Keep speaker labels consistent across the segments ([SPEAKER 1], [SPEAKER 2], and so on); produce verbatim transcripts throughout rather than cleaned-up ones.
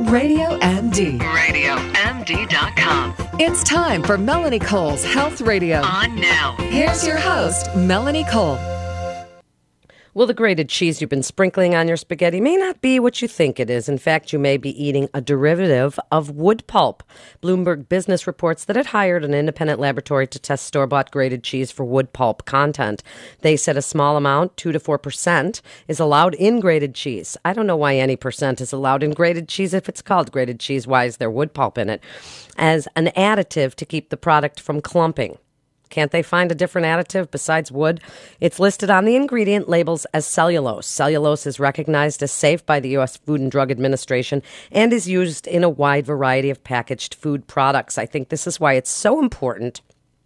[SPEAKER 1] Radio M D.
[SPEAKER 2] radio M D dot com.
[SPEAKER 1] It's time for Melanie Cole's Health Radio.
[SPEAKER 2] On now.
[SPEAKER 1] Here's your host, Melanie Cole.
[SPEAKER 3] Well, the grated cheese you've been sprinkling on your spaghetti may not be what you think it is. In fact, you may be eating a derivative of wood pulp. Bloomberg Business reports that it hired an independent laboratory to test store-bought grated cheese for wood pulp content. They said a small amount, two to four percent, is allowed in grated cheese. I don't know why any percent is allowed in grated cheese if it's called grated cheese. Why is there wood pulp in it? As an additive to keep the product from clumping. Can't they find a different additive besides wood? It's listed on the ingredient labels as cellulose. Cellulose is recognized as safe by the U S Food and Drug Administration and is used in a wide variety of packaged food products. I think this is why it's so important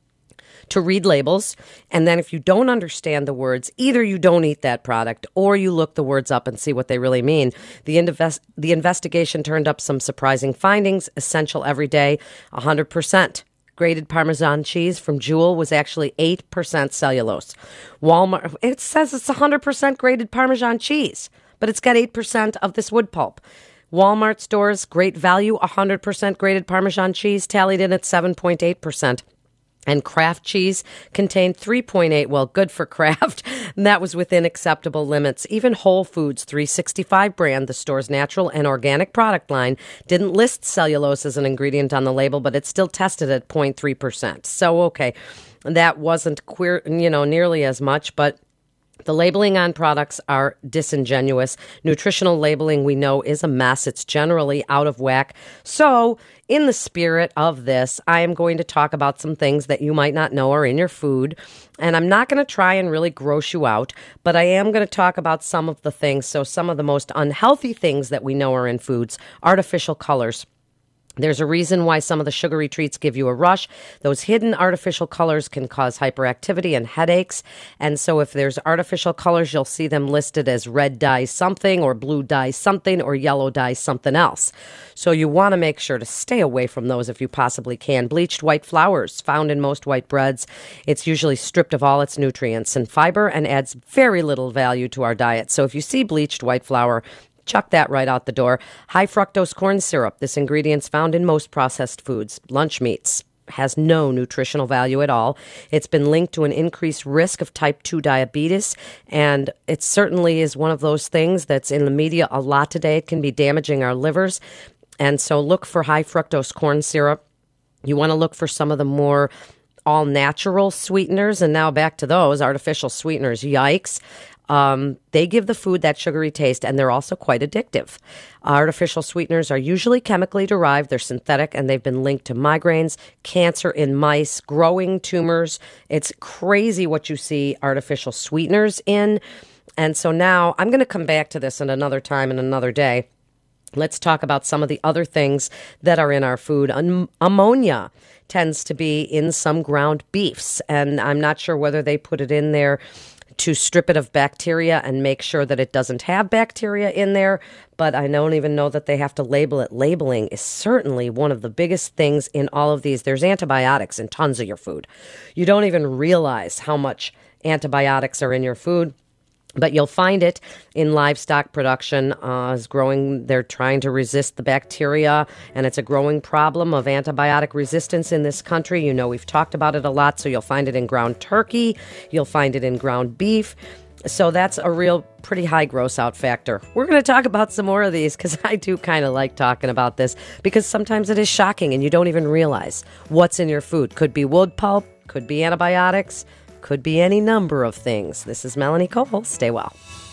[SPEAKER 3] to read labels. And then if you don't understand the words, either you don't eat that product or you look the words up and see what they really mean. The, invest- the investigation turned up some surprising findings. Essential everyday, one hundred percent. Grated Parmesan cheese from Jewel was actually eight percent cellulose. Walmart, it says it's one hundred percent grated Parmesan cheese, but it's got eight percent of this wood pulp. Walmart stores, Great Value, one hundred percent grated Parmesan cheese, tallied in at seven point eight percent. And Kraft cheese contained three point eight. Well, good for Kraft. And that was within acceptable limits. Even Whole Foods three sixty-five brand, the store's natural and organic product line, didn't list cellulose as an ingredient on the label, but it still tested at zero point three percent. So, okay, that wasn't queer, you know, nearly as much, but the labeling on products are disingenuous. Nutritional labeling, we know, is a mess. It's generally out of whack. So, in the spirit of this, I am going to talk about some things that you might not know are in your food. And I'm not going to try and really gross you out, but I am going to talk about some of the things. So, some of the most unhealthy things that we know are in foods, artificial colors. There's a reason why some of the sugary treats give you a rush. Those hidden artificial colors can cause hyperactivity and headaches. And so if there's artificial colors, you'll see them listed as red dye something or blue dye something or yellow dye something else. So you want to make sure to stay away from those if you possibly can. Bleached white flours, found in most white breads. It's usually stripped of all its nutrients and fiber and adds very little value to our diet. So if you see bleached white flour, chuck that right out the door. High fructose corn syrup. This ingredient's found in most processed foods. Lunch meats. Has no nutritional value at all. It's been linked to an increased risk of type two diabetes, and it certainly is one of those things that's in the media a lot today. It can be damaging our livers, and so look for high fructose corn syrup. You want to look for some of the more all-natural sweeteners, and now back to those artificial sweeteners. Yikes. Um, they give the food that sugary taste, and they're also quite addictive. Artificial sweeteners are usually chemically derived. They're synthetic, and they've been linked to migraines, cancer in mice, growing tumors. It's crazy what you see artificial sweeteners in. And so now I'm going to come back to this at another time and another day. Let's talk about some of the other things that are in our food. Um, ammonia tends to be in some ground beefs, and I'm not sure whether they put it in there to strip it of bacteria and make sure that it doesn't have bacteria in there, but I don't even know that they have to label it. Labeling is certainly one of the biggest things in all of these. There's antibiotics in tons of your food. You don't even realize how much antibiotics are in your food. But you'll find it in livestock production uh, is growing. They're trying to resist the bacteria, and it's a growing problem of antibiotic resistance in this country. You know, we've talked about it a lot, so you'll find it in ground turkey. You'll find it in ground beef. So that's a real pretty high gross out factor. We're going to talk about some more of these because I do kind of like talking about this because sometimes it is shocking and you don't even realize what's in your food. Could be wood pulp, could be antibiotics, could be any number of things. This is Melanie Cole. Stay well.